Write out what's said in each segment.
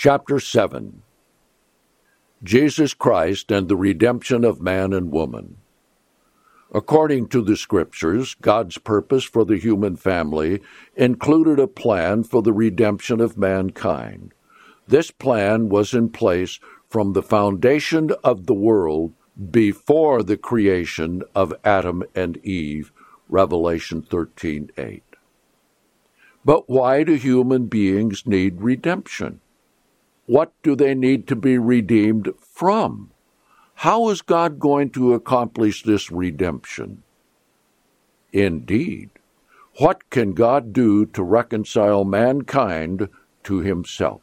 Chapter 7. Jesus Christ and the Redemption of Man and Woman. According to the Scriptures, God's purpose for the human family included a plan for the redemption of mankind. This plan was in place from the foundation of the world before the creation of Adam and Eve, Revelation 13:8. But why do human beings need redemption? What do they need to be redeemed from? How is God going to accomplish this redemption? Indeed, what can God do to reconcile mankind to himself?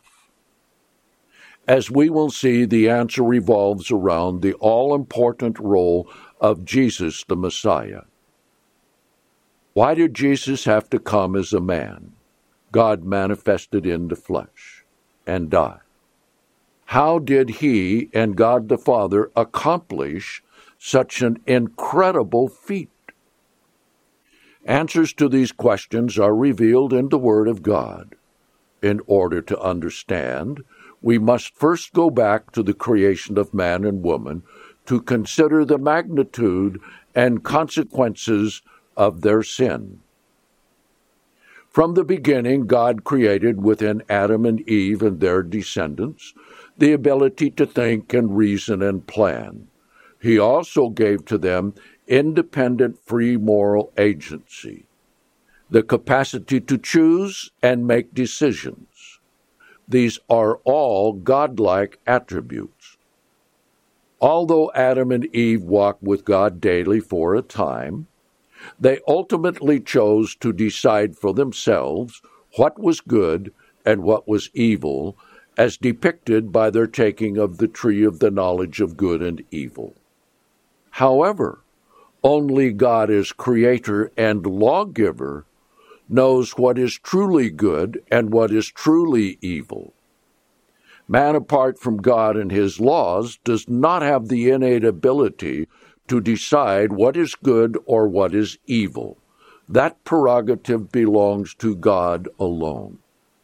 As we will see, the answer revolves around the all-important role of Jesus the Messiah. Why did Jesus have to come as a man, God manifested in the flesh, and die? How did he and God the Father accomplish such an incredible feat? Answers to these questions are revealed in the Word of God. In order to understand, we must first go back to the creation of man and woman to consider the magnitude and consequences of their sin. From the beginning, God created within Adam and Eve and their descendants the ability to think and reason and plan. He also gave to them independent free moral agency, the capacity to choose and make decisions. These are all godlike attributes. Although Adam and Eve walked with God daily for a time, they ultimately chose to decide for themselves what was good and what was evil, as depicted by their taking of the tree of the knowledge of good and evil. However, only God as creator and lawgiver knows what is truly good and what is truly evil. Man, apart from God and his laws, does not have the innate ability to decide what is good or what is evil. That prerogative belongs to God alone.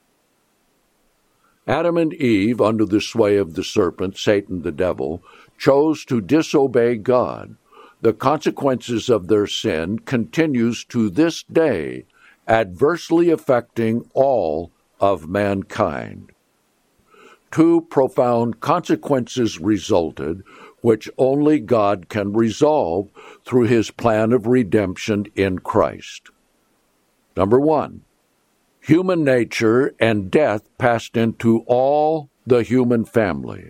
Adam and Eve, under the sway of the serpent, Satan the devil, chose to disobey God. The consequences of their sin continues to this day, adversely affecting all of mankind. Two profound consequences resulted, which only God can resolve through his plan of redemption in Christ. Number one, human nature and death passed into all the human family.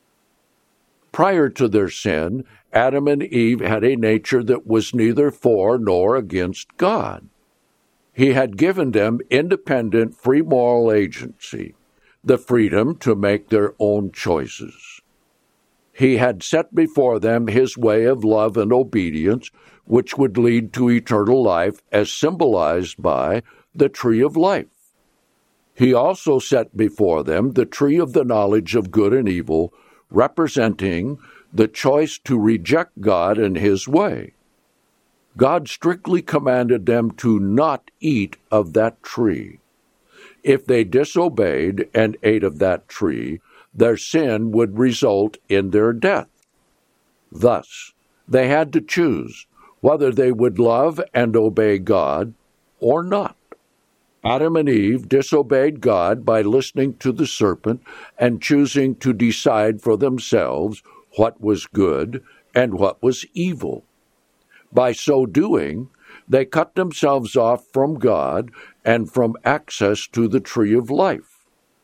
Prior to their sin, Adam and Eve had a nature that was neither for nor against God. He had given them independent free moral agency, the freedom to make their own choices. He had set before them his way of love and obedience, which would lead to eternal life, as symbolized by the tree of life. He also set before them the tree of the knowledge of good and evil, representing the choice to reject God and his way. God strictly commanded them to not eat of that tree. If they disobeyed and ate of that tree, their sin would result in their death. Thus, they had to choose whether they would love and obey God or not. Adam and Eve disobeyed God by listening to the serpent and choosing to decide for themselves what was good and what was evil. By so doing, they cut themselves off from God and from access to the tree of life.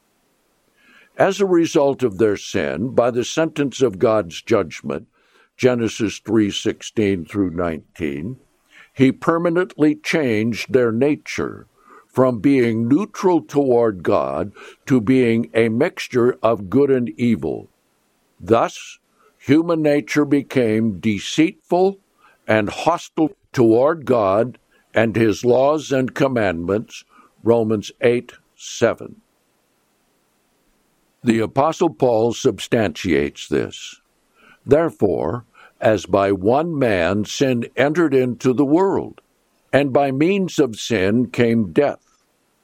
As a result of their sin, by the sentence of God's judgment, Genesis 3:16 through 19, he permanently changed their nature from being neutral toward God to being a mixture of good and evil. Thus, human nature became deceitful and hostile toward God and his laws and commandments, Romans 8:7. The Apostle Paul substantiates this. Therefore, as by one man sin entered into the world, and by means of sin came death.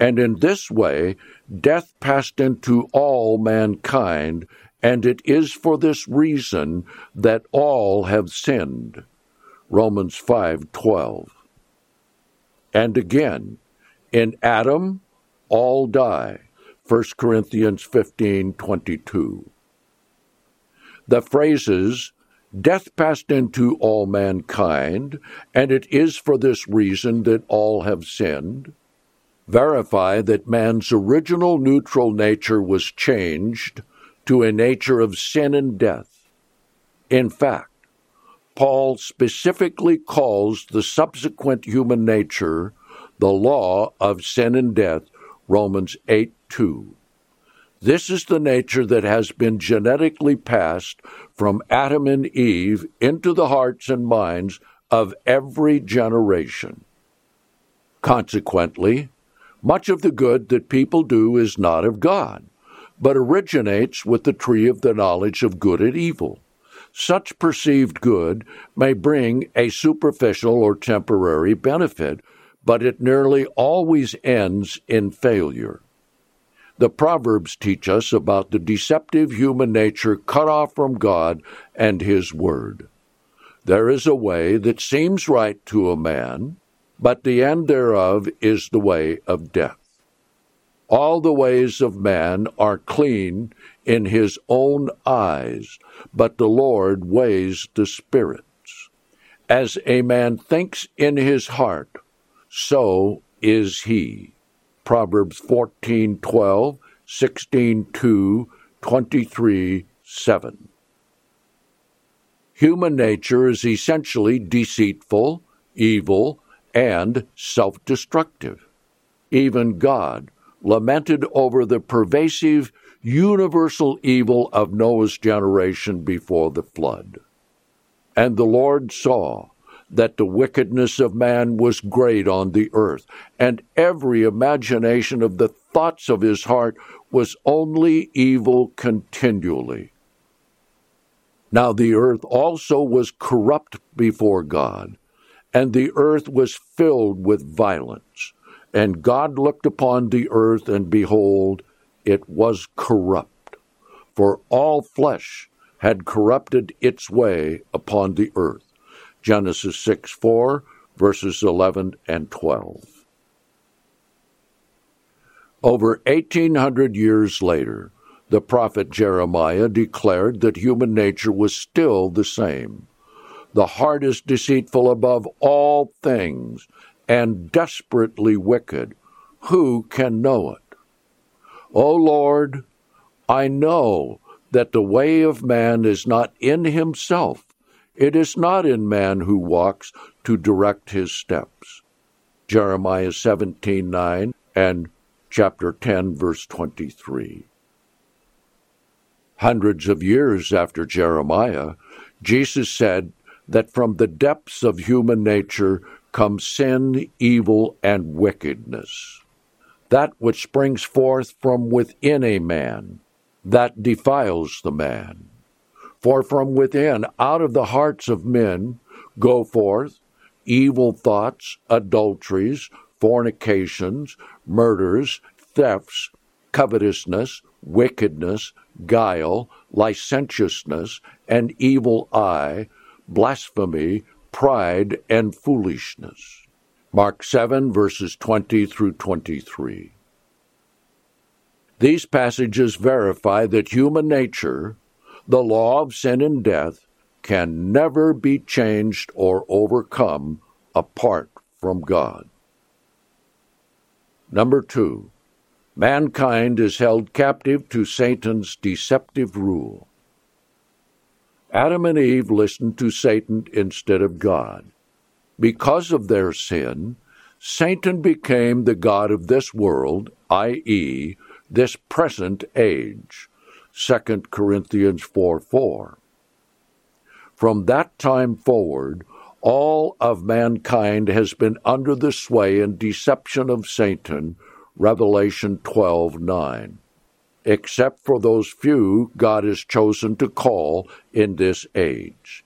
And in this way death passed into all mankind, and it is for this reason that all have sinned. Romans 5:12. And again, in Adam all die. 1 Corinthians 15:22. The phrases, death passed into all mankind, and it is for this reason that all have sinned, verify that man's original neutral nature was changed to a nature of sin and death. In fact, Paul specifically calls the subsequent human nature the law of sin and death, Romans 8:2. This is the nature that has been genetically passed from Adam and Eve into the hearts and minds of every generation. Consequently, much of the good that people do is not of God, but originates with the tree of the knowledge of good and evil. Such perceived good may bring a superficial or temporary benefit, but it nearly always ends in failure. The Proverbs teach us about the deceptive human nature cut off from God and His Word. There is a way that seems right to a man, but the end thereof is the way of death. All the ways of man are clean in his own eyes, but the Lord weighs the spirits. As a man thinks in his heart, so is he. Proverbs 14:12, 16:2, 23:7. Human nature is essentially deceitful, evil, and self-destructive. Even God lamented over the pervasive, universal evil of Noah's generation before the flood. And the Lord saw that the wickedness of man was great on the earth, and every imagination of the thoughts of his heart was only evil continually. Now the earth also was corrupt before God, and the earth was filled with violence. And God looked upon the earth, and behold, it was corrupt, for all flesh had corrupted its way upon the earth. Genesis 6:4, verses 11 and 12. Over 1,800 years later, the prophet Jeremiah declared that human nature was still the same. The heart is deceitful above all things, and desperately wicked. Who can know it? O Lord, I know that the way of man is not in himself. It is not in man who walks to direct his steps. Jeremiah 17:9 and chapter 10, verse 23. Hundreds of years after Jeremiah, Jesus said that from the depths of human nature come sin, evil, and wickedness. That which springs forth from within a man, that defiles the man. For from within, out of the hearts of men, go forth evil thoughts, adulteries, fornications, murders, thefts, covetousness, wickedness, guile, licentiousness, an evil eye, blasphemy, pride, and foolishness. Mark 7, verses 20 through 23. These passages verify that human nature, the law of sin and death, can never be changed or overcome apart from God. Number 2, mankind is held captive to Satan's deceptive rule. Adam and Eve listened to Satan instead of God. Because of their sin, Satan became the god of this world, i.e., this present age. 2 Corinthians 4:4. From that time forward, all of mankind has been under the sway and deception of Satan, Revelation 12:9. Except for those few God has chosen to call in this age.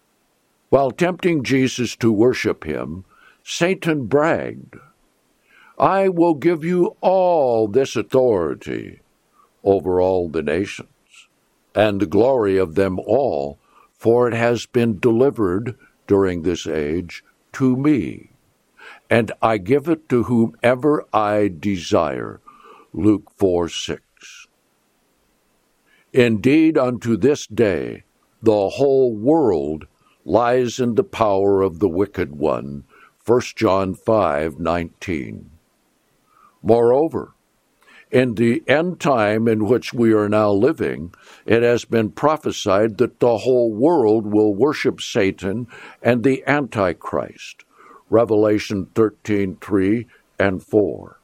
While tempting Jesus to worship him, Satan bragged, I will give you all this authority over all the nations, and the glory of them all, for it has been delivered during this age to me, and I give it to whomever I desire. Luke 4:6. Indeed, unto this day, the whole world lies in the power of the wicked one. 1 John 5:19. Moreover, in the end time in which we are now living, it has been prophesied that the whole world will worship Satan and the Antichrist. Revelation 13:3 and 4.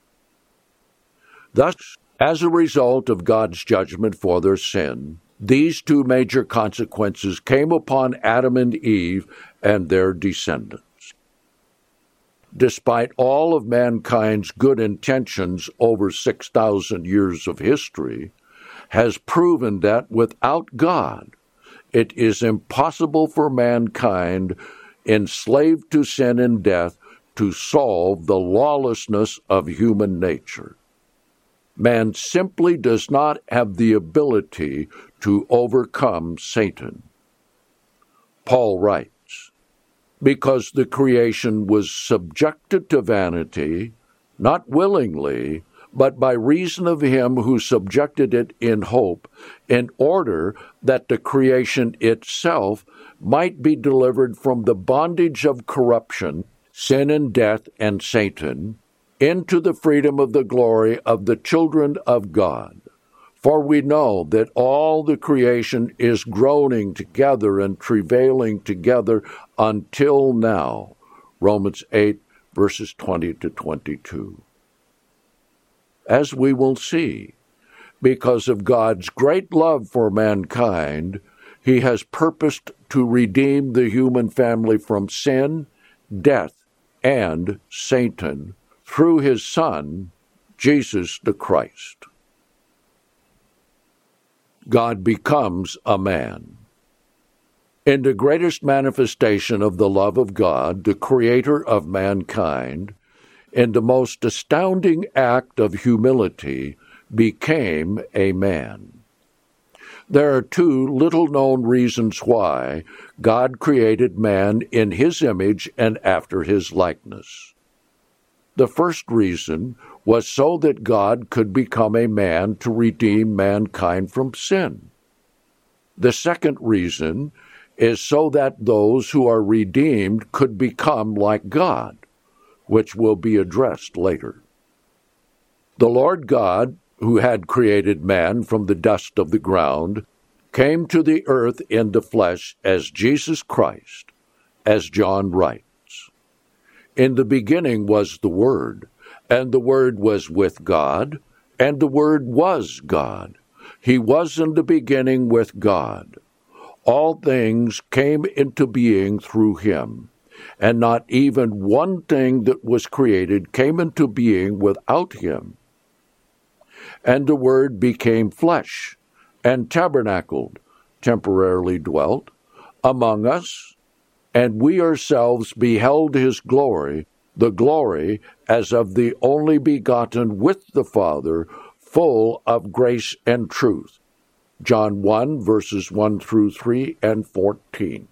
Thus, as a result of God's judgment for their sin, these two major consequences came upon Adam and Eve and their descendants. Despite all of mankind's good intentions over 6,000 years of history, has proven that without God, it is impossible for mankind, enslaved to sin and death, to solve the lawlessness of human nature. Man simply does not have the ability to overcome Satan. Paul writes, because the creation was subjected to vanity, not willingly, but by reason of him who subjected it in hope, in order that the creation itself might be delivered from the bondage of corruption, sin and death and Satan, into the freedom of the glory of the children of God. For we know that all the creation is groaning together and travailing together until now. Romans 8, verses 20 to 22. As we will see, because of God's great love for mankind, he has purposed to redeem the human family from sin, death, and Satan through his Son, Jesus the Christ. God becomes a man. In the greatest manifestation of the love of God, the Creator of mankind, in the most astounding act of humility, became a man. There are two little-known reasons why God created man in his image and after his likeness. The first reason was so that God could become a man to redeem mankind from sin. The second reason is so that those who are redeemed could become like God, which will be addressed later. The Lord God, who had created man from the dust of the ground, came to the earth in the flesh as Jesus Christ, as John writes. In the beginning was the Word, and the Word was with God, and the Word was God. He was in the beginning with God. All things came into being through him, and not even one thing that was created came into being without him. And the Word became flesh, and tabernacled, temporarily dwelt, among us, and we ourselves beheld his glory, the glory as of the only begotten with the Father, full of grace and truth. John 1, verses 1 through 3 and 14.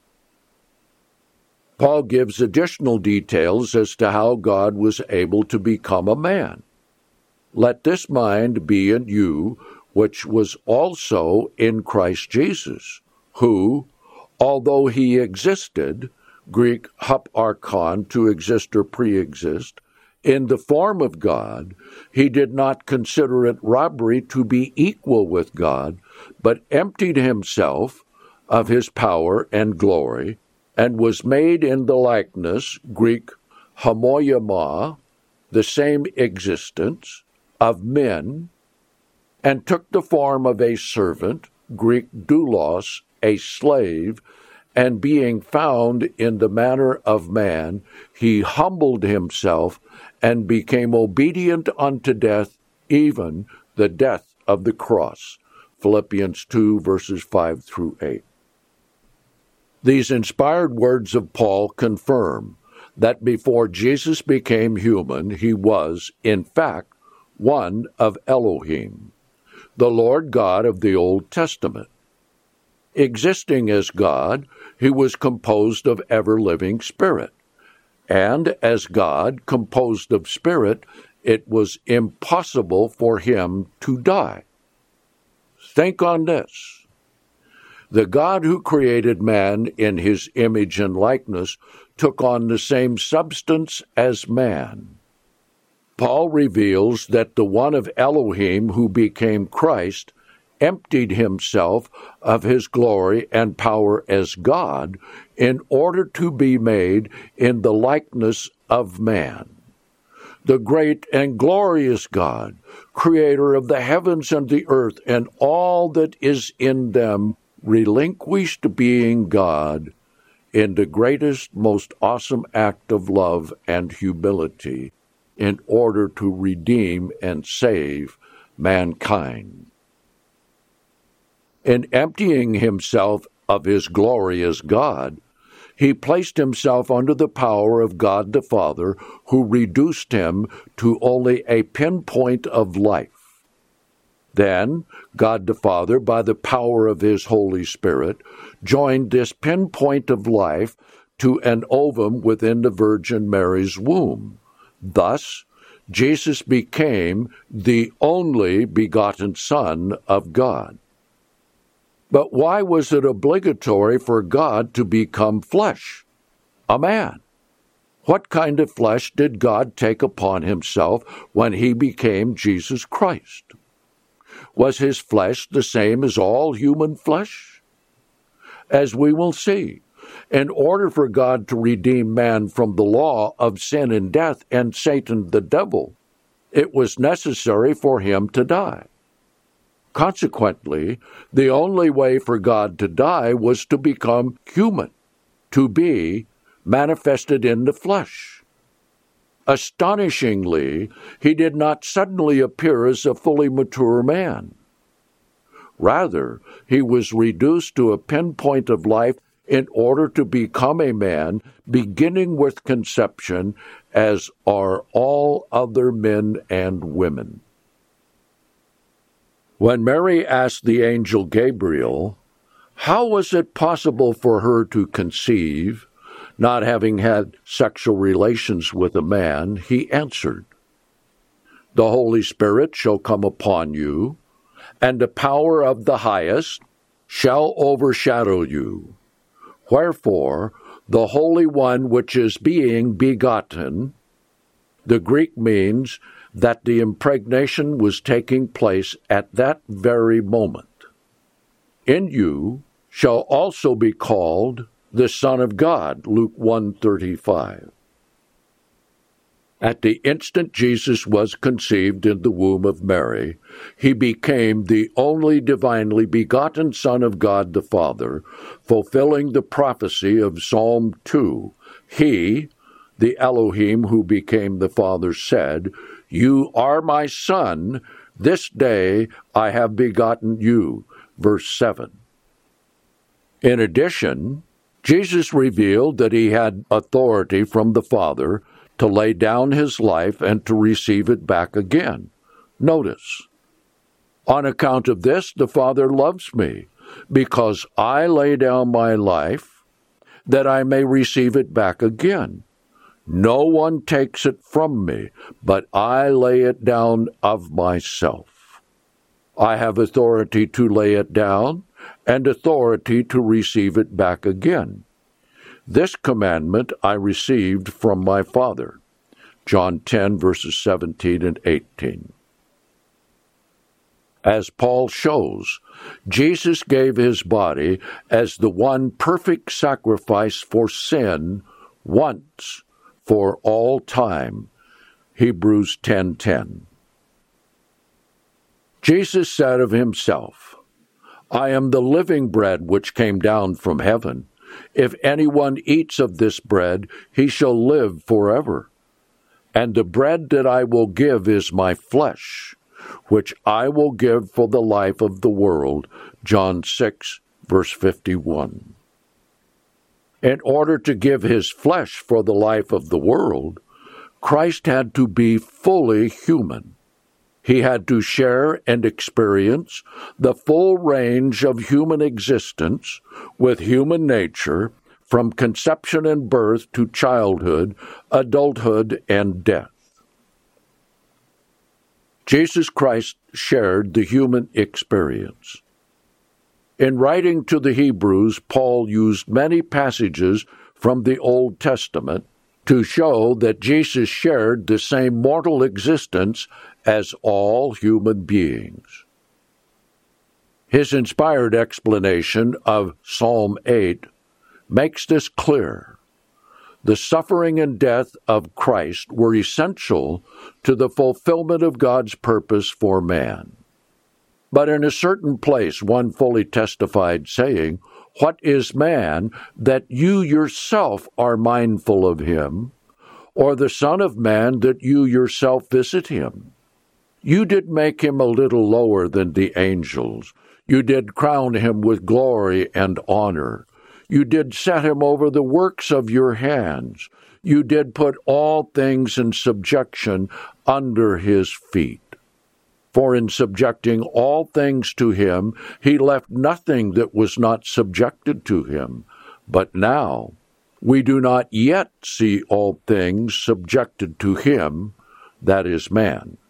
Paul gives additional details as to how God was able to become a man. Let this mind be in you, which was also in Christ Jesus, who, although he existed, Greek huparchon, to exist or pre-exist, in the form of God, he did not consider it robbery to be equal with God, but emptied himself of his power and glory, and was made in the likeness, Greek homoioma, the same existence, of men, and took the form of a servant, Greek doulos, a slave, and being found in the manner of man, he humbled himself and became obedient unto death, even the death of the cross. Philippians 2, verses 5 through 8. These inspired words of Paul confirm that before Jesus became human, he was, in fact, one of Elohim, the Lord God of the Old Testament. Existing as God, he was composed of ever-living spirit. And as God, composed of spirit, it was impossible for him to die. Think on this. The God who created man in his image and likeness took on the same substance as man. Paul reveals that the one of Elohim who became Christ emptied himself of his glory and power as God in order to be made in the likeness of man. The great and glorious God, creator of the heavens and the earth and all that is in them, relinquished being God in the greatest, most awesome act of love and humility in order to redeem and save mankind. In emptying himself of his glory as God, he placed himself under the power of God the Father, who reduced him to only a pinpoint of life. Then, God the Father, by the power of his Holy Spirit, joined this pinpoint of life to an ovum within the Virgin Mary's womb. Thus, Jesus became the only begotten Son of God. But why was it obligatory for God to become flesh, a man? What kind of flesh did God take upon himself when he became Jesus Christ? Was his flesh the same as all human flesh? As we will see, in order for God to redeem man from the law of sin and death and Satan the devil, it was necessary for him to die. Consequently, the only way for God to die was to become human, to be manifested in the flesh. Astonishingly, he did not suddenly appear as a fully mature man. Rather, he was reduced to a pinpoint of life in order to become a man, beginning with conception, as are all other men and women. When Mary asked the angel Gabriel, how was it possible for her to conceive, not having had sexual relations with a man, he answered, "The Holy Spirit shall come upon you, and the power of the Highest shall overshadow you. Wherefore, the Holy One which is being begotten," the Greek means that the impregnation was taking place at that very moment, "in you shall also be called the Son of God," Luke 1:35. At the instant Jesus was conceived in the womb of Mary, he became the only divinely begotten Son of God the Father, fulfilling the prophecy of Psalm 2. He, the Elohim who became the Father, said, "You are my Son, this day I have begotten you." Verse 7. In addition, Jesus revealed that he had authority from the Father to lay down his life and to receive it back again. Notice, "On account of this the Father loves me, because I lay down my life, that I may receive it back again. No one takes it from me, but I lay it down of myself. I have authority to lay it down, and authority to receive it back again. This commandment I received from my Father." John 10, verses 17 and 18. As Paul shows, Jesus gave his body as the one perfect sacrifice for sin once for all time. Hebrews 10:10. Jesus said of himself, "I am the living bread which came down from heaven. If anyone eats of this bread, he shall live forever. And the bread that I will give is my flesh, which I will give for the life of the world." John 6, verse 51. In order to give his flesh for the life of the world, Christ had to be fully human. He had to share and experience the full range of human existence with human nature from conception and birth to childhood, adulthood, and death. Jesus Christ shared the human experience. In writing to the Hebrews, Paul used many passages from the Old Testament to show that Jesus shared the same mortal existence as all human beings. His inspired explanation of Psalm 8 makes this clear. The suffering and death of Christ were essential to the fulfillment of God's purpose for man. But in a certain place one fully testified, saying, "What is man, that you yourself are mindful of him, or the Son of Man, that you yourself visit him? You did make him a little lower than the angels. You did crown him with glory and honor. You did set him over the works of your hands. You did put all things in subjection under his feet. For in subjecting all things to him, he left nothing that was not subjected to him. But now we do not yet see all things subjected to him, that is man.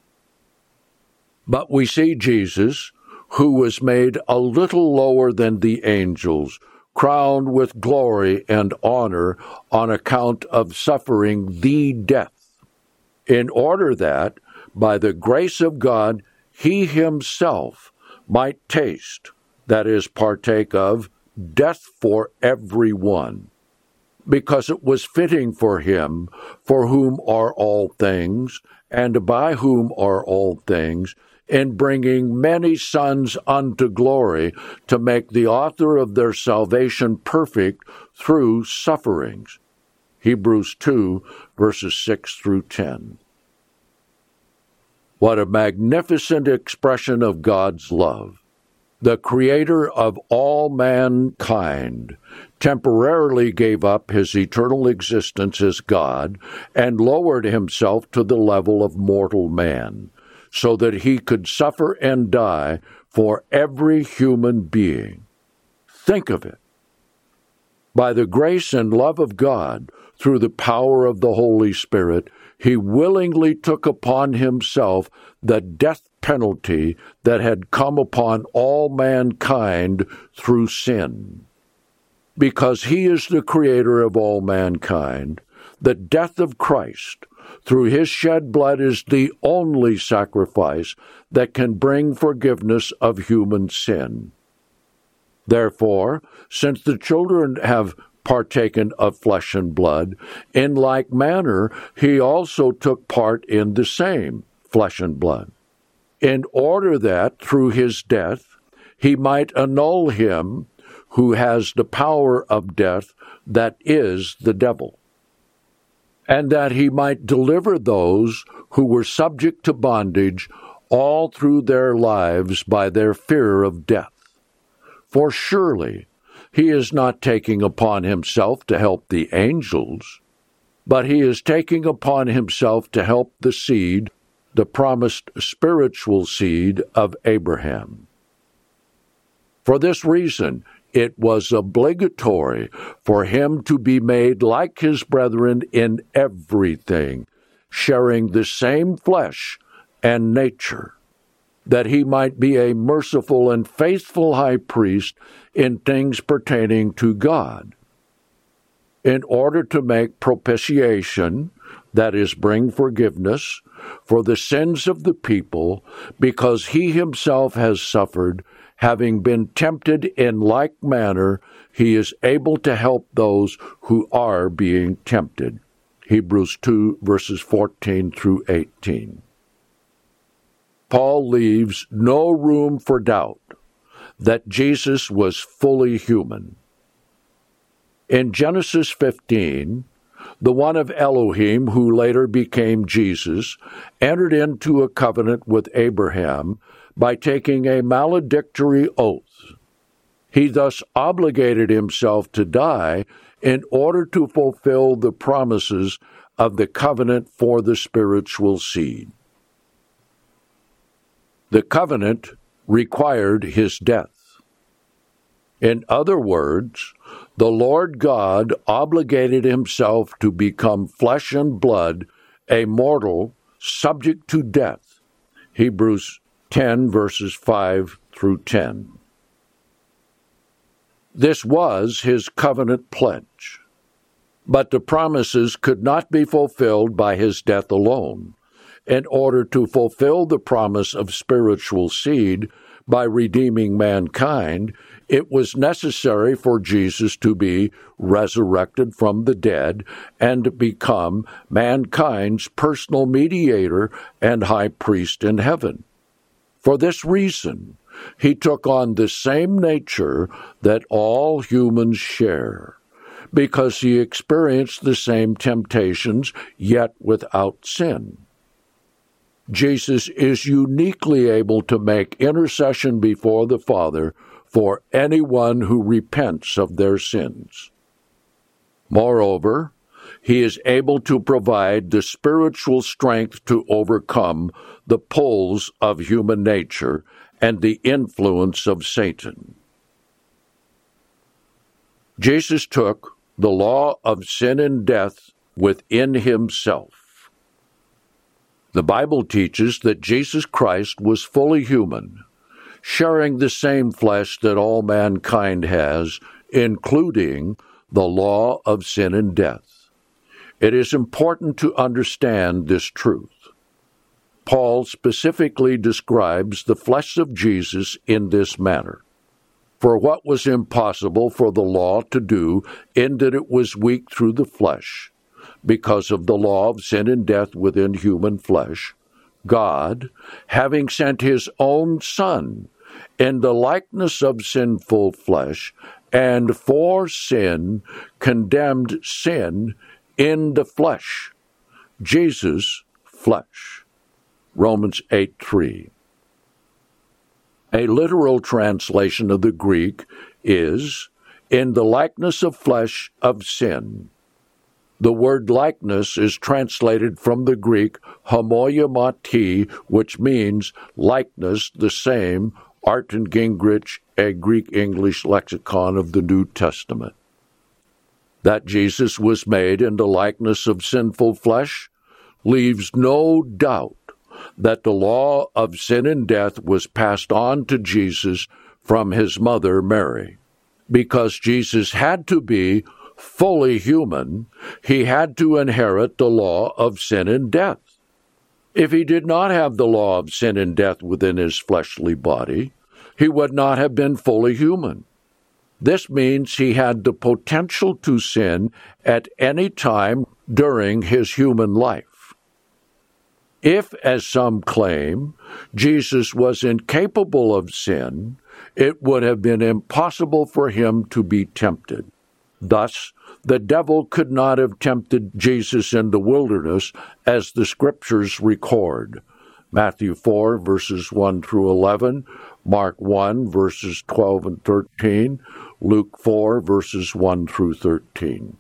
But we see Jesus, who was made a little lower than the angels, crowned with glory and honor on account of suffering the death, in order that, by the grace of God, he himself might taste, that is, partake of, death for everyone, because it was fitting for him, for whom are all things, and by whom are all things, in bringing many sons unto glory, to make the author of their salvation perfect through sufferings. Hebrews 2, verses 6 through 10. What a magnificent expression of God's love. The Creator of all mankind temporarily gave up his eternal existence as God and lowered himself to the level of mortal man, so that he could suffer and die for every human being. Think of it. By the grace and love of God, through the power of the Holy Spirit, he willingly took upon himself the death penalty that had come upon all mankind through sin. Because he is the Creator of all mankind, the death of Christ through his shed blood is the only sacrifice that can bring forgiveness of human sin. Therefore, since the children have partaken of flesh and blood, in like manner he also took part in the same flesh and blood, in order that, through his death, he might annul him who has the power of death, that is, the devil, and that he might deliver those who were subject to bondage all through their lives by their fear of death. For surely he is not taking upon himself to help the angels, but he is taking upon himself to help the seed, the promised spiritual seed of Abraham. For this reason, it was obligatory for him to be made like his brethren in everything, sharing the same flesh and nature, that he might be a merciful and faithful high priest in things pertaining to God, in order to make propitiation, that is, bring forgiveness, for the sins of the people, because he himself has suffered, having been tempted in like manner, he is able to help those who are being tempted. Hebrews 2, verses 14 through 18. Paul leaves no room for doubt that Jesus was fully human. In Genesis 15, the one of Elohim, who later became Jesus, entered into a covenant with Abraham by taking a maledictory oath. He thus obligated himself to die in order to fulfill the promises of the covenant for the spiritual seed. The covenant required his death. In other words, the Lord God obligated himself to become flesh and blood, a mortal, subject to death. Hebrews 10, verses 5 through 10. This was his covenant pledge. But the promises could not be fulfilled by his death alone. In order to fulfill the promise of spiritual seed by redeeming mankind, it was necessary for Jesus to be resurrected from the dead and become mankind's personal mediator and high priest in heaven. For this reason, he took on the same nature that all humans share, because he experienced the same temptations, yet without sin. Jesus is uniquely able to make intercession before the Father for anyone who repents of their sins. Moreover, he is able to provide the spiritual strength to overcome the pulls of human nature and the influence of Satan. Jesus took the law of sin and death within himself. The Bible teaches that Jesus Christ was fully human, sharing the same flesh that all mankind has, including the law of sin and death. It is important to understand this truth. Paul specifically describes the flesh of Jesus in this manner. For what was impossible for the law to do, in that it was weak through the flesh, because of the law of sin and death within human flesh, God, having sent his own Son in the likeness of sinful flesh, and for sin condemned sin in the flesh. Jesus, flesh. Romans 8:3. A literal translation of the Greek is, in the likeness of flesh of sin. The word likeness is translated from the Greek homoiomati, which means likeness, the same, Arthur Gingrich, a Greek-English lexicon of the New Testament. That Jesus was made in the likeness of sinful flesh leaves no doubt that the law of sin and death was passed on to Jesus from his mother Mary. Because Jesus had to be fully human, he had to inherit the law of sin and death. If he did not have the law of sin and death within his fleshly body, he would not have been fully human. This means he had the potential to sin at any time during his human life. If, as some claim, Jesus was incapable of sin, it would have been impossible for him to be tempted. Thus, the devil could not have tempted Jesus in the wilderness, as the Scriptures record. Matthew 4, verses 1 through 11, Mark 1, verses 12 and 13, Luke 4, verses 1 through 13.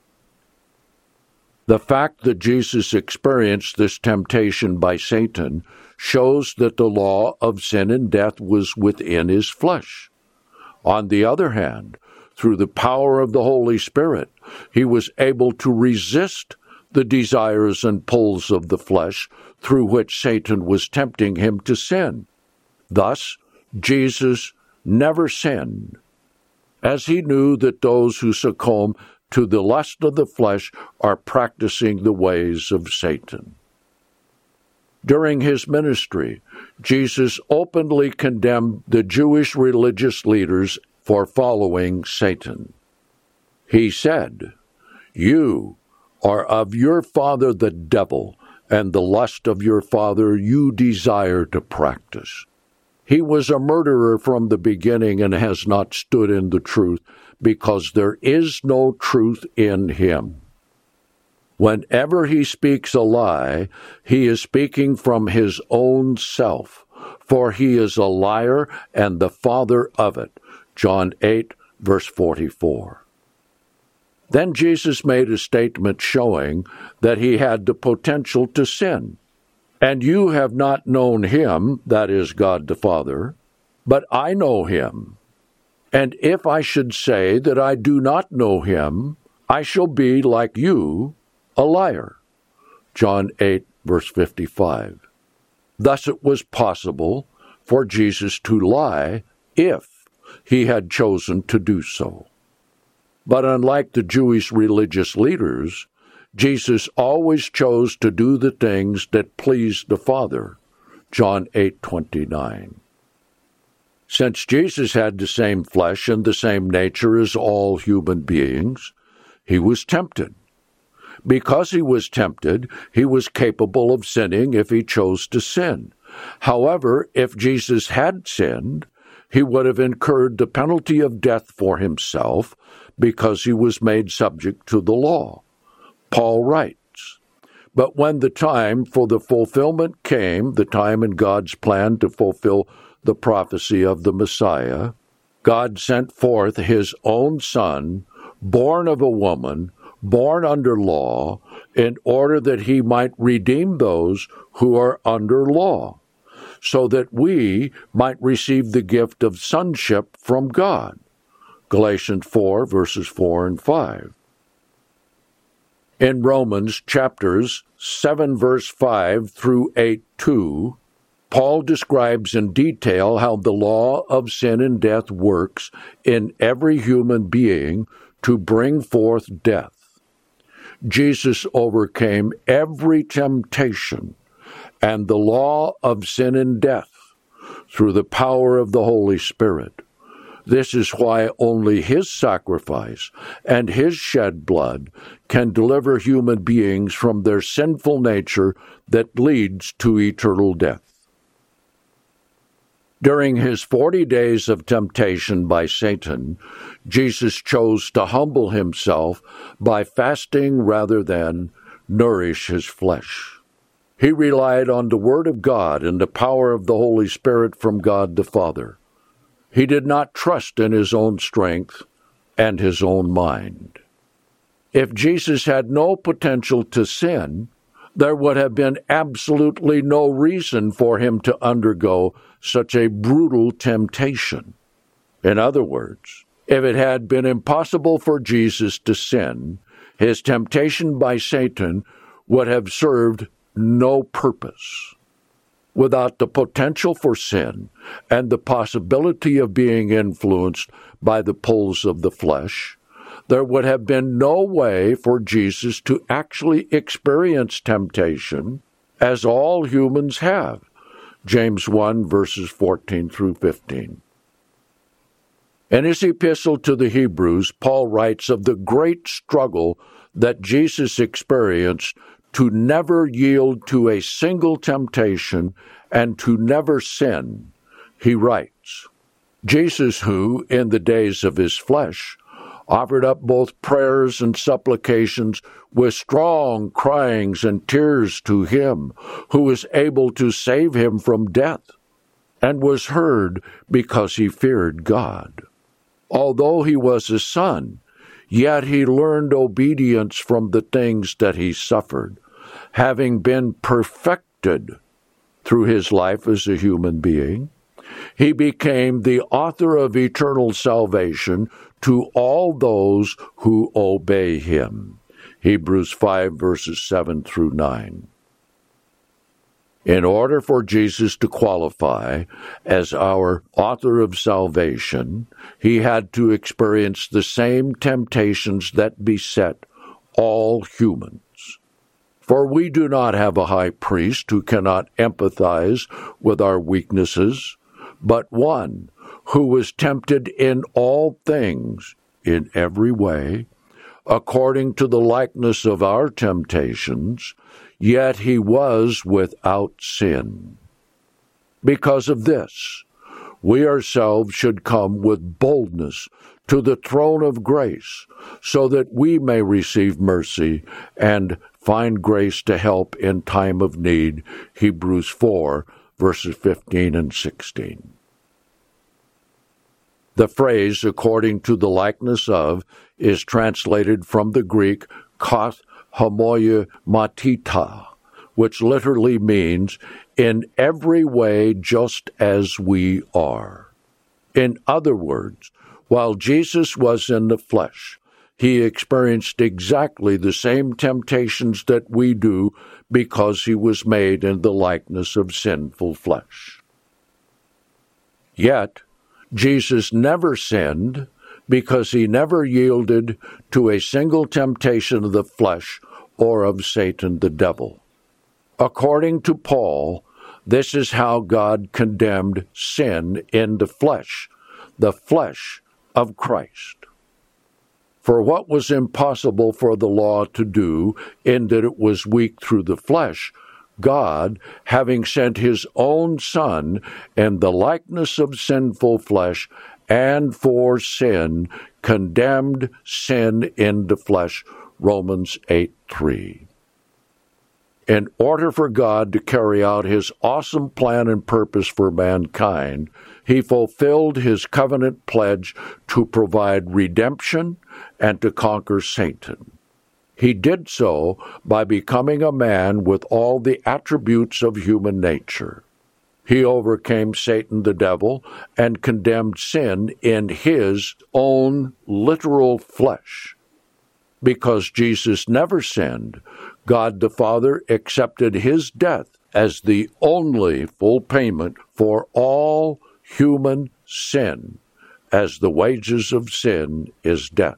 The fact that Jesus experienced this temptation by Satan shows that the law of sin and death was within his flesh. On the other hand, through the power of the Holy Spirit, he was able to resist the desires and pulls of the flesh through which Satan was tempting him to sin. Thus, Jesus never sinned, as he knew that those who succumb to the lust of the flesh are practicing the ways of Satan. During his ministry, Jesus openly condemned the Jewish religious leaders for following Satan. He said, "You are of your father the devil, and the lust of your father you desire to practice." He was a murderer from the beginning and has not stood in the truth, because there is no truth in him. Whenever he speaks a lie, he is speaking from his own self, for he is a liar and the father of it. John 8, verse 44. Then Jesus made a statement showing that he had the potential to sin. And you have not known him, that is God the Father, but I know him. And if I should say that I do not know him, I shall be like you, a liar. John 8, verse 55. Thus it was possible for Jesus to lie if he had chosen to do so. But unlike the Jewish religious leaders, Jesus always chose to do the things that pleased the Father. John 8:29. Since Jesus had the same flesh and the same nature as all human beings, he was tempted. Because he was tempted, he was capable of sinning if he chose to sin. However, if Jesus had sinned, he would have incurred the penalty of death for himself because he was made subject to the law. Paul writes, "But when the time for the fulfillment came, the time in God's plan to fulfill the prophecy of the Messiah, God sent forth his own Son, born of a woman, born under law, in order that he might redeem those who are under law, so that we might receive the gift of sonship from God." Galatians 4, verses 4 and 5. In Romans chapters 7, verse 5 through 8:2, Paul describes in detail how the law of sin and death works in every human being to bring forth death. Jesus overcame every temptation and the law of sin and death through the power of the Holy Spirit. This is why only his sacrifice and his shed blood can deliver human beings from their sinful nature that leads to eternal death. During his 40 days of temptation by Satan, Jesus chose to humble himself by fasting rather than nourish his flesh. He relied on the Word of God and the power of the Holy Spirit from God the Father. He did not trust in his own strength and his own mind. If Jesus had no potential to sin, there would have been absolutely no reason for him to undergo such a brutal temptation. In other words, if it had been impossible for Jesus to sin, his temptation by Satan would have served no purpose. Without the potential for sin and the possibility of being influenced by the pulls of the flesh, there would have been no way for Jesus to actually experience temptation as all humans have. James 1, verses 14 through 15. In his epistle to the Hebrews, Paul writes of the great struggle that Jesus experienced to never yield to a single temptation and to never sin. He writes, Jesus, who, in the days of his flesh, offered up both prayers and supplications with strong cryings and tears to him who is able to save him from death, and was heard because he feared God. Although he was a son, yet he learned obedience from the things that he suffered, having been perfected through his life as a human being. He became the author of eternal salvation to all those who obey him. Hebrews 5, verses 7 through 9. In order for Jesus to qualify as our author of salvation, he had to experience the same temptations that beset all humans. For we do not have a high priest who cannot empathize with our weaknesses, but one who was tempted in all things, in every way, according to the likeness of our temptations, yet he was without sin. Because of this, we ourselves should come with boldness to the throne of grace, so that we may receive mercy and find grace to help in time of need. Hebrews 4, verses 15 and 16. The phrase, according to the likeness of, is translated from the Greek kath homoia matita, which literally means, in every way just as we are. In other words, while Jesus was in the flesh, he experienced exactly the same temptations that we do because he was made in the likeness of sinful flesh. Yet, Jesus never sinned because he never yielded to a single temptation of the flesh or of Satan the devil. According to Paul, this is how God condemned sin in the flesh of Christ. For what was impossible for the law to do, in that it was weak through the flesh, God, having sent his own Son in the likeness of sinful flesh, and for sin, condemned sin in the flesh, Romans 8:3. In order for God to carry out his awesome plan and purpose for mankind, he fulfilled his covenant pledge to provide redemption and to conquer Satan. He did so by becoming a man with all the attributes of human nature. He overcame Satan the devil and condemned sin in his own literal flesh. Because Jesus never sinned, God the Father accepted his death as the only full payment for all human sin, as the wages of sin is death.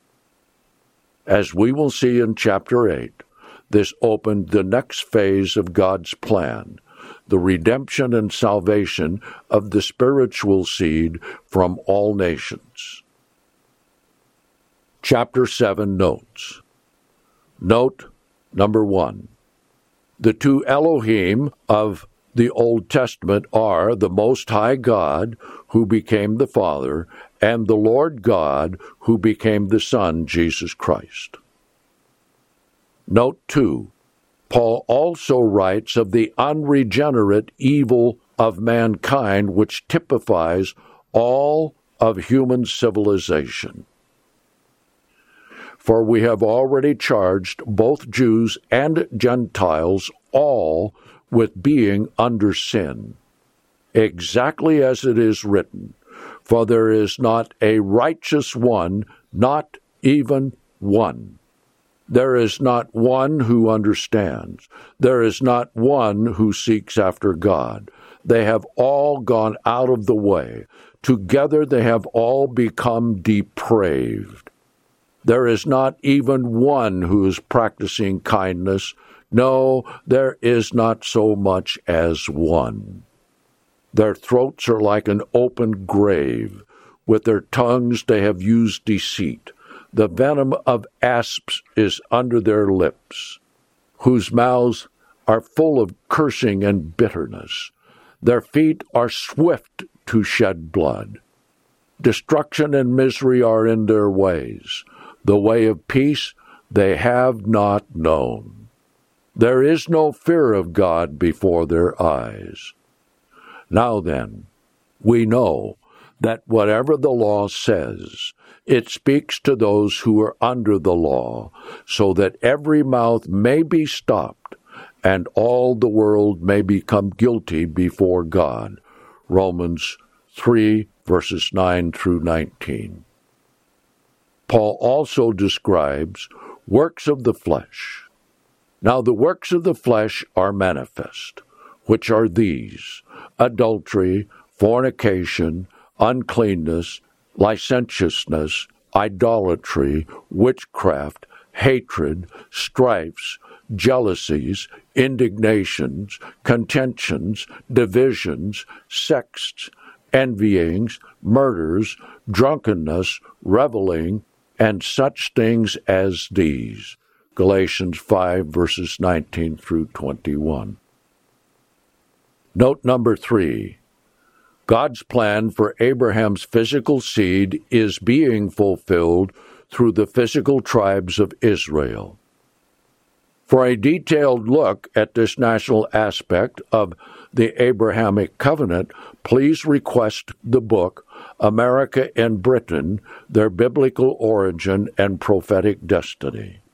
As we will see in chapter 8, this opened the next phase of God's plan, the redemption and salvation of the spiritual seed from all nations. Chapter 7 Notes. Note number 1. The two Elohim of the Old Testament are the Most High God, who became the Father, and the Lord God, who became the Son, Jesus Christ. Note 2. Paul also writes of the unregenerate evil of mankind, which typifies all of human civilization. For we have already charged both Jews and Gentiles all with being under sin, exactly as it is written, for there is not a righteous one, not even one. There is not one who understands. There is not one who seeks after God. They have all gone out of the way. Together they have all become depraved. There is not even one who is practicing kindness. No, there is not so much as one. Their throats are like an open grave. With their tongues they have used deceit. The venom of asps is under their lips, whose mouths are full of cursing and bitterness. Their feet are swift to shed blood. Destruction and misery are in their ways. The way of peace they have not known. There is no fear of God before their eyes. Now then, we know that whatever the law says, it speaks to those who are under the law, so that every mouth may be stopped, and all the world may become guilty before God. Romans 3, verses 9 through 19. Paul also describes works of the flesh. Now the works of the flesh are manifest, which are these: adultery, fornication, uncleanness, licentiousness, idolatry, witchcraft, hatred, strifes, jealousies, indignations, contentions, divisions, sects, envyings, murders, drunkenness, reveling, and such things as these. Galatians 5, verses 19 through 21. Note number 3. God's plan for Abraham's physical seed is being fulfilled through the physical tribes of Israel. For a detailed look at this national aspect of the Abrahamic covenant, please request the book, America and Britain, Their Biblical Origin and Prophetic Destiny.